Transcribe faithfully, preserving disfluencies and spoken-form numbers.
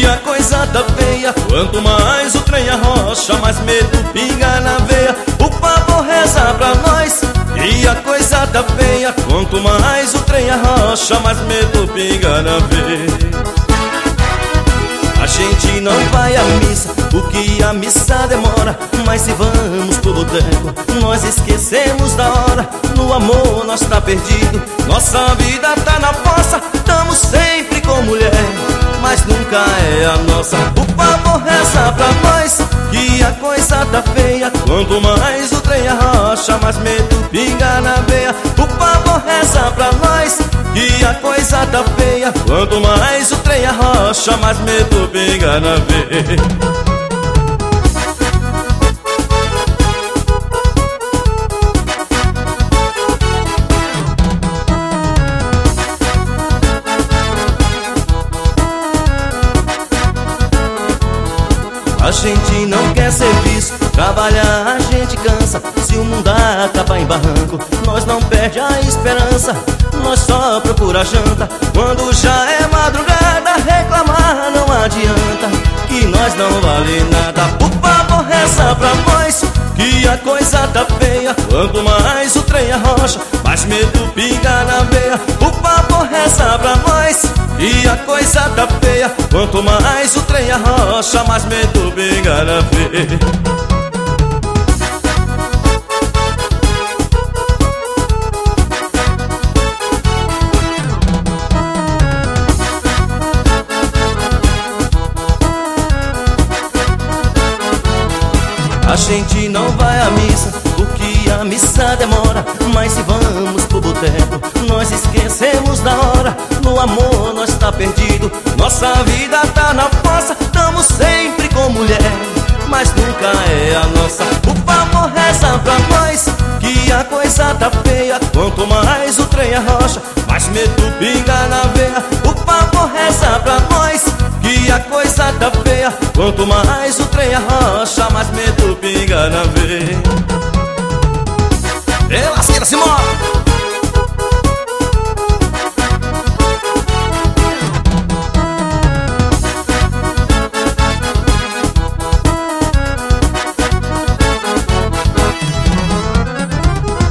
a coisa tá feia. Quanto mais o trem arrocha, mais medo pinga na veia. Por favor, reza pra nós, e a coisa tá feia. Quanto mais o trem arrocha, mais medo pinga na veia. A gente não vai à missa, porque a missa demora. Mas se vamos pro boteco, nós esquecemos da hora. No amor nós tá perdido, nossa vida tá na fossa. Tamo sempre com mulher, mas nunca é a nossa. Por favor, reza pra nós, que a coisa tá feia. Quanto mais o trem arrocha, mais medo pinga na veia. Por favor, reza pra nós, que a coisa tá feia. Quanto mais o trem arrocha, mais medo pinga na veia. A gente não quer serviço, trabalhar a gente cansa. Se o mundo acabar em barranco, nós não perde a esperança. Nós só procura janta, quando já é madrugada. Reclamar não adianta, que nós não vale nada. Por favor, reza pra nós, que a coisa tá feia. Quanto mais o trem arrocha, mais medo pinga na veia. Por favor, reza pra nós, e a coisa tá feia. Quanto mais o trem arrocha, mais medo pinga na veia. A gente não vai à missa, porque a missa demora. Mas se vamos pro boteco, nós esquecemos da hora. No amor nós tá perdido, nossa vida tá na fossa. Tamo sempre com mulher, mas nunca é a nossa. Por favor, reza pra nós, que a coisa tá feia. Quanto mais o trem arrocha, mais medo pinga na veia. Por favor, reza pra nós, que a coisa tá feia. Quanto mais o trem arrocha, mais medo pinga na veia.